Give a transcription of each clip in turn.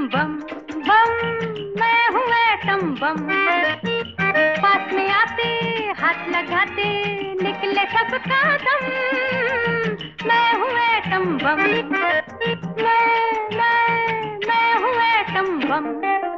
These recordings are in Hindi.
बम बम, मैं हूँ एटम बम। पास में आते हाथ लगाते निकले सबका दम। मैं हूँ एटम बम, मैं हूँ एटम बम।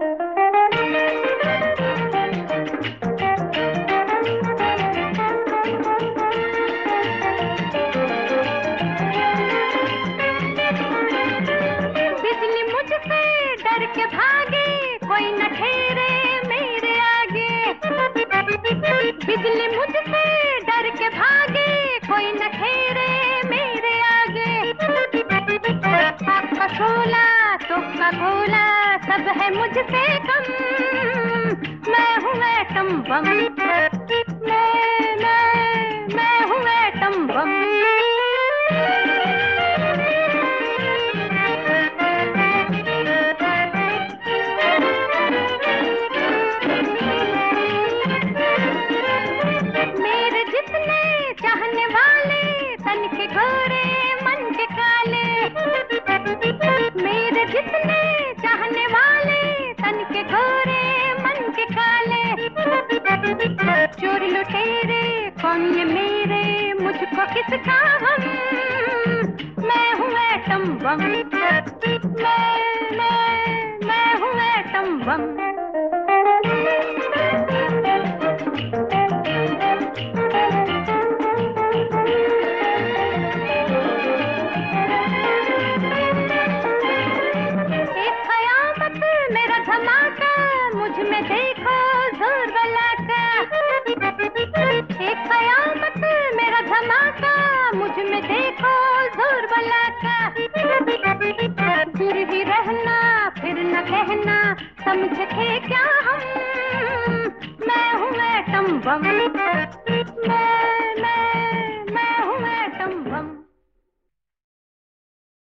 बिजली मुझसे डर के भागे, कोई न ठहरे मेरे आगे। बिजली मुझसे डर के भागे, कोई न ठहरे मेरे आगे। आग का शोला तोप का गोला, सब है मुझसे कम। मैं हूँ एटम बम, मैं हूँ एटम बम। मेरे जितने चाहने वाले तन के गोरे मन के काले। मेरे जितने चाहने वाले तन के गोरे मन के काले। चोर लुटेरे कौन ये मेरे, मुझको किसका गम। मैं हूँ एटम बम, मैं हूँ एटम बम। मेरा धमाका मुझ में देखो जोर वाला का। एक कयामत मेरा धमाका मुझ में देखो जोर वाला का। दूर ही रहना फिर न कहना, समझे थे क्या हम। मैं हूँ एटम बम,